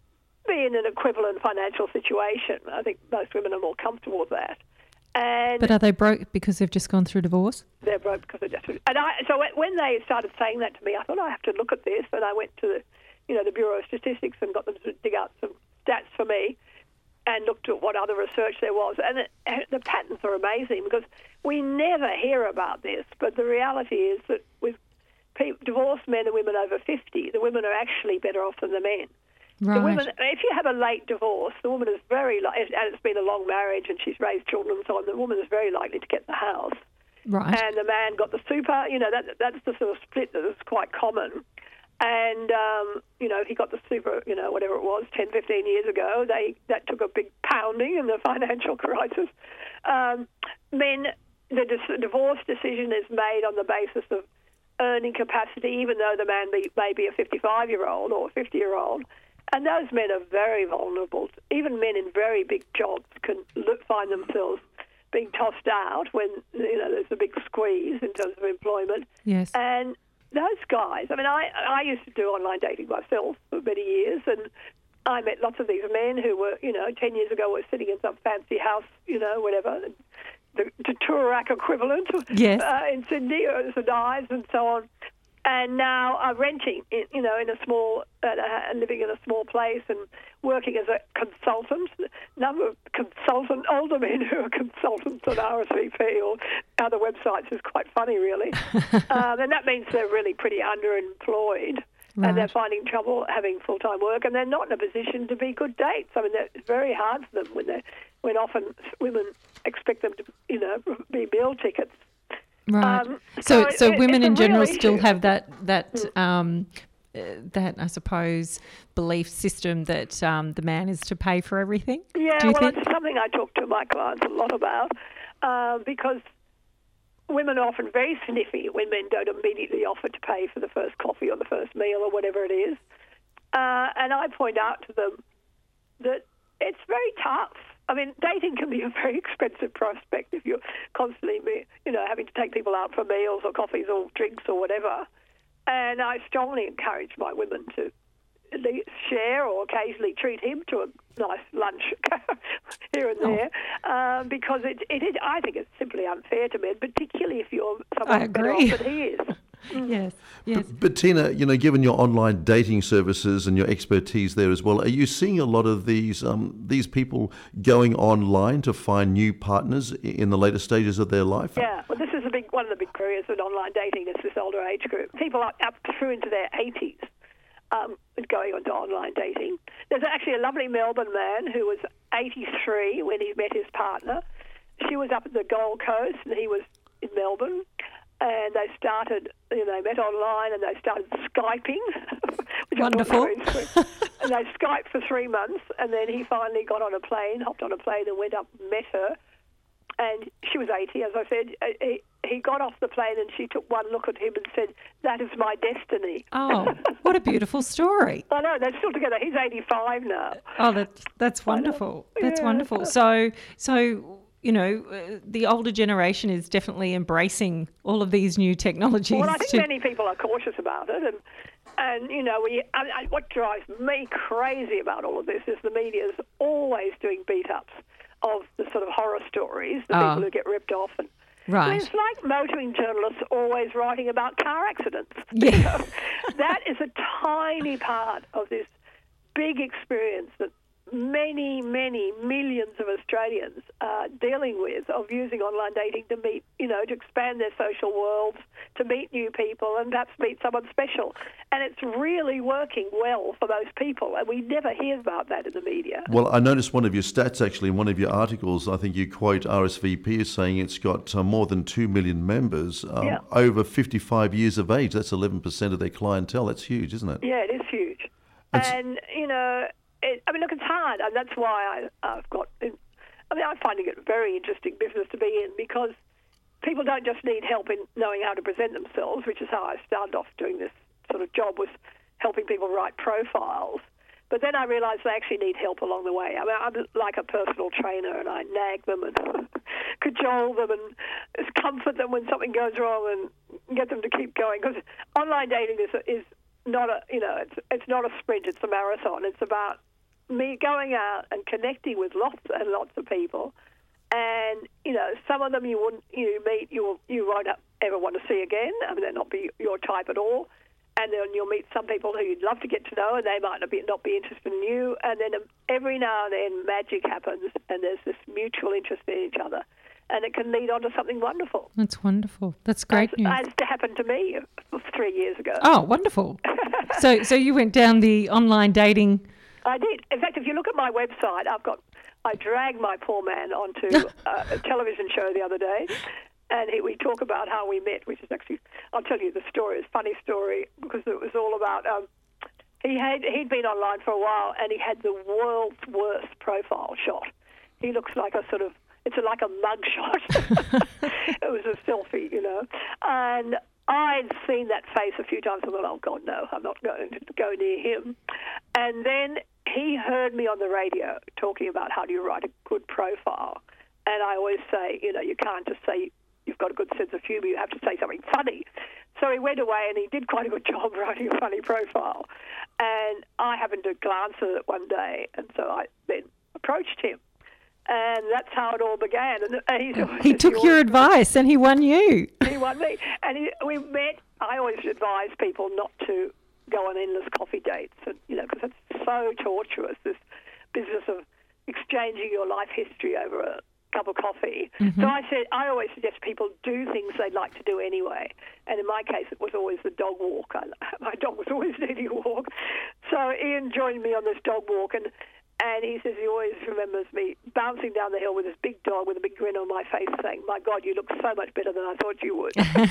be in an equivalent financial situation. I think most women are more comfortable with that. And But are they broke because they've just gone through divorce? They're broke because they just. And I, so when they started saying that to me, I thought, I have to look at this. And I went to the, you know, the Bureau of Statistics and got them to dig out some stats for me and looked at what other research there was. And it, the patterns are amazing because we never hear about this. But the reality is that with people, divorced men and women over fifty, the women are actually better off than the men. Right. The women, if you have a late divorce, the woman is very, li- and it's been a long marriage and she's raised children and so on, the woman is very likely to get the house. Right. And the man got the super, you know, that that's the sort of split that is quite common. And, um, you know, he got the super, you know, whatever it was, ten, fifteen years ago. They That took a big pounding in the financial crisis. Um, men, the dis- divorce decision is made on the basis of earning capacity, even though the man be, may be a fifty-five-year-old or a fifty-year-old. And those men are very vulnerable. Even men in very big jobs can look, find themselves being tossed out when, you know, there's a big squeeze in terms of employment. Yes. And those guys, I mean, I, I used to do online dating myself for many years, and I met lots of these men who were, you know, ten years ago were sitting in some fancy house, you know, whatever, the, the Toorak equivalent Yes. uh, in Sydney, or St Ives and so on. And now are renting, you know, in a small, uh, living in a small place and working as a consultant. Number of consultant older men who are consultants on R S V P or other websites is quite funny, really. um, and that means they're really pretty underemployed, Right. and they're finding trouble having full time work, and they're not in a position to be good dates. I mean, it's very hard for them when they, when often women expect them to, you know, be meal tickets. Right. Um, so, so so it- women it's a in general real still issue. have that that um, uh, that I suppose belief system that um, the man is to pay for everything. Yeah, Do you well, think? it's something I talk to my clients a lot about uh, because women are often very sniffy when men don't immediately offer to pay for the first coffee or the first meal or whatever it is. Uh, and I point out to them that it's very tough. I mean, dating can be a very expensive prospect if you're constantly, you know, having to take people out for meals or coffees or drinks or whatever. And I strongly encourage my women to at least share or occasionally treat him to a nice lunch here and there, oh. um, because it, it is, I think it's simply unfair to men, particularly if you're someone better off than he is. Yes, yes. But, but Tina, you know, given your online dating services and your expertise there as well, are you seeing a lot of these um, these people going online to find new partners in the later stages of their life? Yeah, well, this is a big one of the big careers with online dating. Is this older age group? People up, up through into their eighties um, going on to online dating. There's actually a lovely Melbourne man who was eighty-three when he met his partner. She was up at the Gold Coast and he was in Melbourne. And they started, you know, they met online and they started Skyping. Which Wonderful. I thought was very sweet. And they Skyped for three months, and then he finally got on a plane, hopped on a plane and went up and met her. And she was eighty, as I said. He, he got off the plane and she took one look at him and said, "That is my destiny." Oh, what a beautiful story. I know, they're still together. He's eighty-five now. Oh, that's that's wonderful. That's Yeah. wonderful. So, so you know, uh, the older generation is definitely embracing all of these new technologies. Well, I think to- many people are cautious about it, and and you know, we. I, I, what drives me crazy about all of this is the media's always doing beat ups of the sort of horror stories, the Oh. people who get ripped off, and Right. I mean, it's like motoring journalists always writing about car accidents. Yeah. You know, that is a tiny part of this big experience that many, many millions of Australians are dealing with, of using online dating to meet, you know, to expand their social worlds, to meet new people and perhaps meet someone special. And it's really working well for those people, and we never hear about that in the media. Well, I noticed one of your stats actually in one of your articles. I think you quote R S V P as saying it's got uh, more than two million members um, Yeah. over fifty-five years of age. That's eleven percent of their clientele. That's huge, isn't it? Yeah, it is huge. It's- And, you know, it, I mean, look, it's hard, and that's why I, I've got, I mean, I'm finding it a very interesting business to be in, because people don't just need help in knowing how to present themselves, which is how I started off doing this sort of job, was helping people write profiles. But then I realised they actually need help along the way. I mean, I'm like a personal trainer, and I nag them and cajole them and comfort them when something goes wrong and get them to keep going. Because online dating is is not a, you know, it's it's not a sprint, it's a marathon. It's about me going out and connecting with lots and lots of people. And, you know, some of them you wouldn't you meet, you you won't ever want to see again. I mean, they'll not be your type at all. And then you'll meet some people who you'd love to get to know, and they might not be, not be interested in you. And then every now and then magic happens, and there's this mutual interest in each other. And it can lead on to something wonderful. That's wonderful. That's great as, news. As happened to me three years ago. Oh, wonderful. so so you went down the online dating... I did. In fact, if you look at my website, I've got... I dragged my poor man onto uh, a television show the other day, and he, we talk about how we met, which is actually, I'll tell you the story, it's a funny story, because it was all about, um, he had, he'd been online for a while, and he had the world's worst profile shot. He looks like a sort of, it's like a mug shot. It was a selfie, you know, and I'd seen that face a few times, and I thought, oh, God, no, I'm not going to go near him. And then he heard me on the radio talking about how do you write a good profile. And I always say, you know, you can't just say you've got a good sense of humour, you have to say something funny. So he went away and he did quite a good job writing a funny profile. And I happened to glance at it one day, and so I then approached him. And that's how it all began. And he's always, he took your advice and he won you. He won me. And he, we met. I always advise people not to go on endless coffee dates, and, you know, because it's so torturous, this business of exchanging your life history over a cup of coffee. Mm-hmm. So I said, I always suggest people do things they'd like to do anyway. And in my case, it was always the dog walk. I, my dog was always needing a walk. So Ian joined me on this dog walk, and And he says he always remembers me bouncing down the hill with this big dog with a big grin on my face saying, my God, you look so much better than I thought you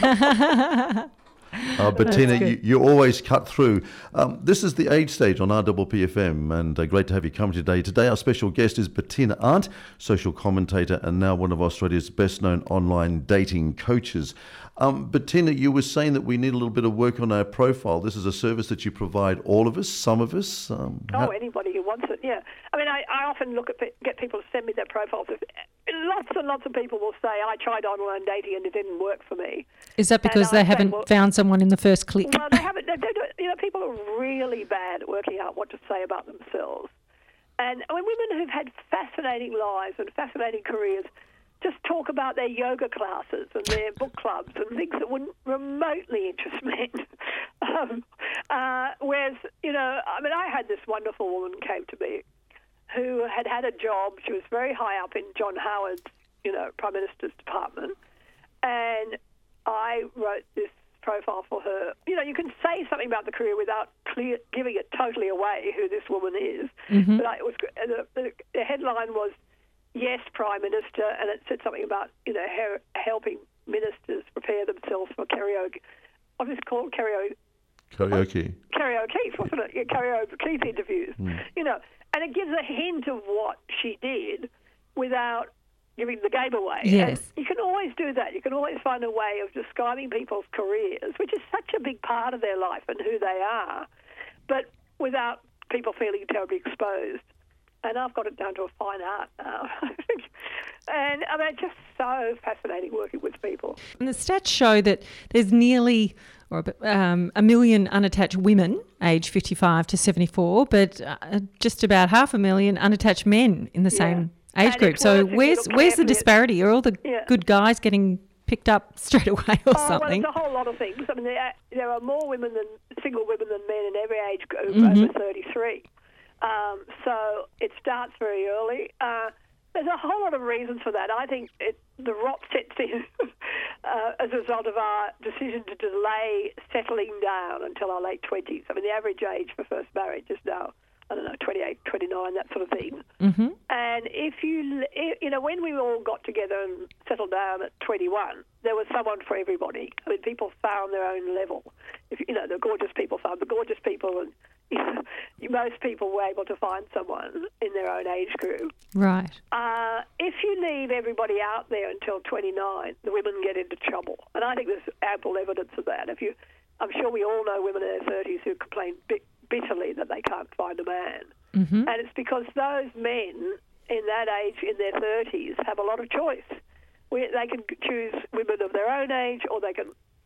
would. Uh, Bettina, you, you always cut through. Um, this is the Age Stage on R P P F M, and uh, great to have you come today. Today our special guest is Bettina Arndt, social commentator and now one of Australia's best-known online dating coaches. Um, Bettina, you were saying that we need a little bit of work on our profile. This is a service that you provide all of us, some of us. Um, oh, how- anybody who wants it, yeah. I mean, I, I often look at get people to send me their profiles. Lots and lots of people will say, I tried online dating and it didn't work for me. Is that because and they I haven't say, well, found someone in the first click? Well, they haven't. They, they, you know, people are really bad at working out what to say about themselves. And I mean, women who've had fascinating lives and fascinating careers just talk about their yoga classes and their book clubs and things that wouldn't remotely interest men. um, uh, whereas, you know, I mean, I had this wonderful woman came to me who had had a job. She was very high up in John Howard's, you know, Prime Minister's department. And I wrote this profile for her. You know, you can say something about the career without clear, giving it totally away who this woman is. Mm-hmm. But I, it was the, the, the headline was, Yes, Prime Minister, and it said something about, you know, her, helping ministers prepare themselves for karaoke. What is it called? Karaoke. Karaoke. Karaoke, wasn't it? Yeah, karaoke interviews. Mm. You know, and it gives a hint of what she did without giving the game away. Yes. And you can always do that. You can always find a way of describing people's careers, which is such a big part of their life and who they are, but without people feeling terribly exposed. And I've got it down to a fine art now. And I mean, it's just so fascinating working with people. And the stats show that there's nearly or um, a million unattached women aged fifty-five to seventy-four, but uh, just about half a million unattached men in the Yeah. same age And group. it's So worse if you where's look where's the carefully at- disparity? Are all the Yeah. good guys getting picked up straight away or Oh, something? well, it's a whole lot of things. I mean, there, there are more women than single women than men in every age group Mm-hmm. over thirty-three. Um, so it starts very early. Uh, there's a whole lot of reasons for that. I think it, the rot sets in uh, as a result of our decision to delay settling down until our late twenties. I mean, the average age for first marriage is now, I don't know, twenty-eight, twenty-nine, that sort of thing. Mm-hmm. And if you, you know, when we all got together and settled down at twenty-one, there was someone for everybody. I mean, people found their own level. If you know, the gorgeous people found the gorgeous people, and you know, most people were able to find someone in their own age group. Right. Uh, if you leave everybody out there until twenty-nine, the women get into trouble, and I think there's ample evidence of that. If you, I'm sure we all know women in their thirties who complain bit, bitterly that they can't find a man. Mm-hmm. And it's because those men in that age, in their thirties, have a lot of choice. We, they can choose women of their own age, or they can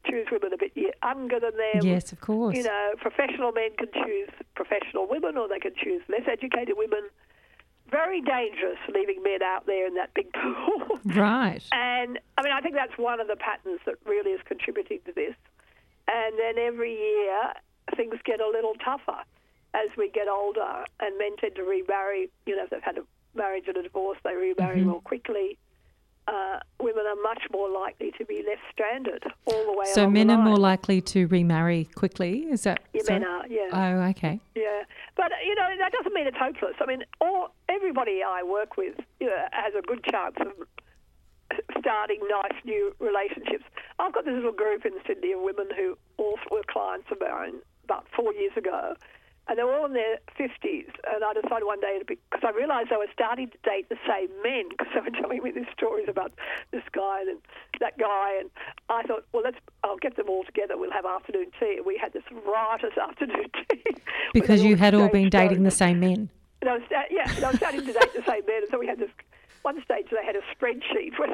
choose women a bit younger than them. Yes, of course. You know, professional men can choose professional women, or they can choose less educated women. Very dangerous leaving men out there in that big pool. Right. And, I mean, I think that's one of the patterns that really is contributing to this. And then every year things get a little tougher as we get older, and men tend to remarry. You know, if they've had a marriage and a divorce, they remarry Mm-hmm. more quickly. Uh, women are much more likely to be left stranded all the way So along men the are line. more likely to remarry quickly? Is that Yeah, so? men are, yeah. Oh, okay. Yeah, but you know that doesn't mean it's hopeless. I mean, all everybody I work with, you know, has a good chance of starting nice new relationships. I've got this little group in Sydney of women who all were clients of mine about four years ago, and they were all in their fifties. And I decided one day, because I realised they were starting to date the same men, because they were telling me these stories about this guy and that guy, and I thought, well, let's I'll get them all together. We'll have afternoon tea. And we had this riotous afternoon tea. Because you had all been exchanged dating the notes. same men. And I was, uh, yeah, and I was starting to date the same men, and so we had this. One stage they had a spreadsheet. Where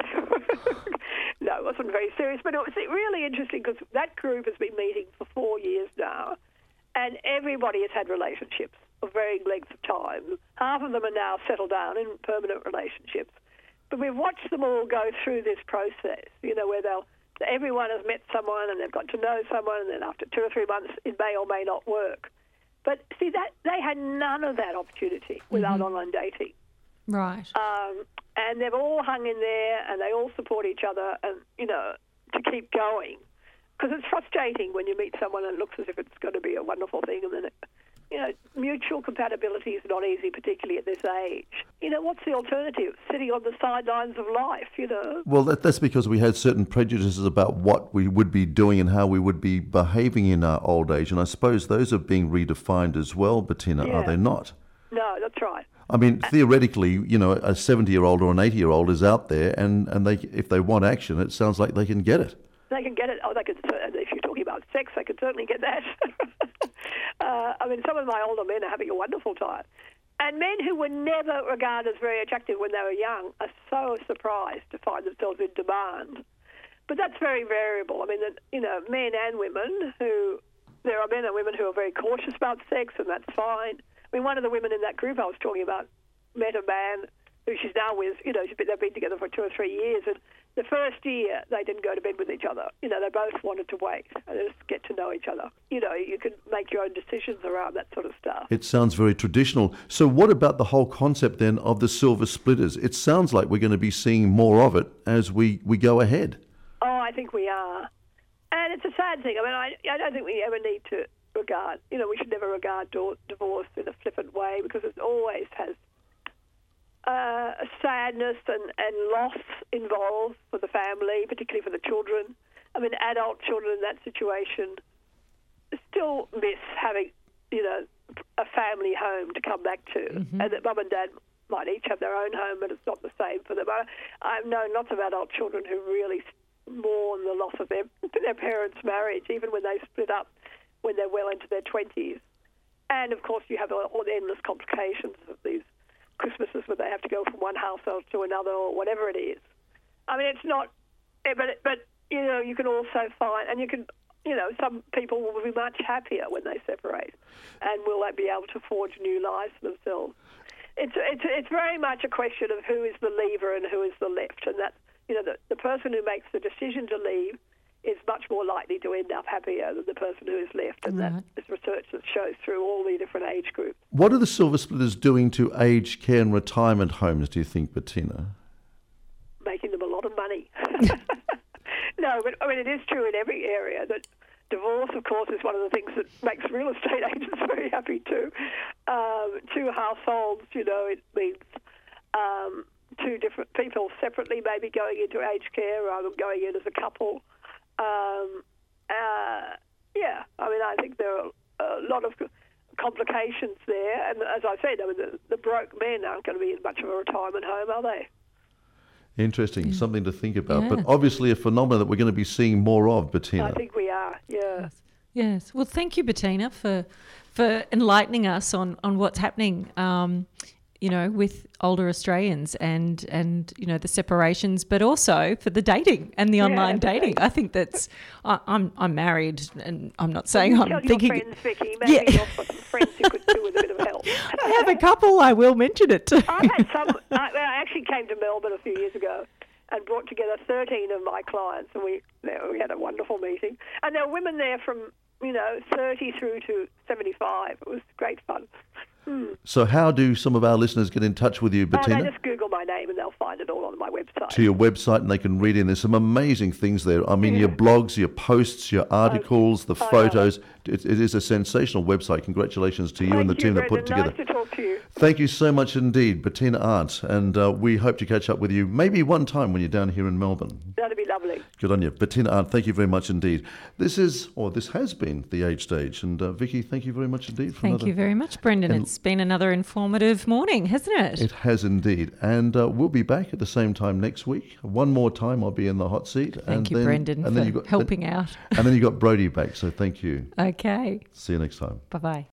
no, it wasn't very serious, but it was really interesting because that group has been meeting for four years now, and everybody has had relationships of varying lengths of time. Half of them are now settled down in permanent relationships, but we've watched them all go through this process. You know, where they'll everyone has met someone and they've got to know someone, and then after two or three months, it may or may not work. But see, that they had none of that opportunity without Mm-hmm. online dating. Right. Um, and they've all hung in there, and they all support each other, and you know, to keep going, because it's frustrating when you meet someone and it looks as if it's going to be a wonderful thing, and then it, you know, mutual compatibility is not easy, particularly at this age. You know, what's the alternative? Sitting on the sidelines of life, you know. Well, that, that's because we had certain prejudices about what we would be doing and how we would be behaving in our old age, and I suppose those are being redefined as well, Bettina, Yeah. are they not? No, that's right. I mean, theoretically, you know, a seventy-year-old or an eighty-year-old is out there, and, and they, if they want action, it sounds like they can get it. They can get it. Oh, they can. If you're talking about sex, they can certainly get that. uh, I mean, some of my older men are having a wonderful time, and men who were never regarded as very attractive when they were young are so surprised to find themselves in demand. But that's very variable. I mean, you know, men and women who there are men and women who are very cautious about sex, and that's fine. I mean, one of the women in that group I was talking about met a man who she's now with. You know, she's been, they've been together for two or three years, and the first year they didn't go to bed with each other. You know, they both wanted to wait and just get to know each other. You know, you can make your own decisions around that sort of stuff. It sounds very traditional. So what about the whole concept then of the silver splitters? It sounds like we're going to be seeing more of it as we, we go ahead. Oh, I think we are. And it's a sad thing. I mean, I, I don't think we ever need to regard, you know, we should never regard do- divorce in a flippant way, because it always has uh, a sadness and, and loss involved for the family, particularly for the children. I mean, adult children in that situation still miss having, you know, a family home to come back to, mm-hmm. and that mum and dad might each have their own home, but it's not the same for them. I, I've known lots of adult children who really mourn the loss of their, their parents' marriage, even when they split up when they're well into their twenties. And, of course, you have all, all the endless complications of these Christmases where they have to go from one household to another or whatever it is. I mean, it's not... But, but you know, you can also find... And you can... You know, some people will be much happier when they separate and will be able to forge new lives for themselves. It's, it's, it's very much a question of who is the leaver and who is the left. And that, you know, the, the person who makes the decision to leave is much more likely to end up happier than the person who is left, and right. that is research that shows through all the different age groups. What are the silver splitters doing to aged care and retirement homes, do you think, Bettina? Making them a lot of money. No, but I mean, it is true in every area that divorce, of course, is one of the things that makes real estate agents very happy too. Um, two households, you know, it means um, two different people separately maybe going into aged care rather than going in as a couple. Um, uh, yeah, I mean, I think there are a lot of complications there. And as I said, I mean, the, the broke men aren't going to be in much of a retirement home, are they? Interesting, yeah. Something to think about. Yeah. But obviously a phenomenon that we're going to be seeing more of, Bettina. I think we are, yeah. Yes. Yes. Well, thank you, Bettina, for for enlightening us on, on what's happening um, you know, with older Australians and, and you know, the separations, but also for the dating and the Yeah, online that's dating. right. I think that's, I, I'm I'm married and I'm not saying You I'm tell thinking. your friends, Vicky. Maybe Yeah. you've got some friends who could do with a bit of help. I have a couple, I will mention it to. I've had some. I, I actually came to Melbourne a few years ago and brought together thirteen of my clients, and we we had a wonderful meeting. And there were women there from you know thirty through to seventy-five. It was great fun. Hmm. So how do some of our listeners get in touch with you, Oh, Bettina? they just Google my name and they'll find it all on my website. To your website, and they can read in. There's some amazing things there. I mean, your blogs, your posts, your articles, the I know. photos. It, it is a sensational website. Congratulations to you Thank and the you, team that put it Brendan. together. Nice to talk to you. Thank you so much indeed, Bettina Arndt, and uh, we hope to catch up with you maybe one time when you're down here in Melbourne. That'd be lovely. Good on you. Bettina Arndt, thank you very much indeed. This is, or this has been, The Age Stage. And uh, Vicky, thank you very much indeed. For Thank another, you very much, Brendan. and- It's been another informative morning, hasn't it? It has indeed. And uh, we'll be back at the same time next week. One more time I'll be in the hot seat. Thank and you, then, Brendan, and for then you've got, helping out. And then you've got Brodie back, so thank you. Okay. See you next time. Bye-bye.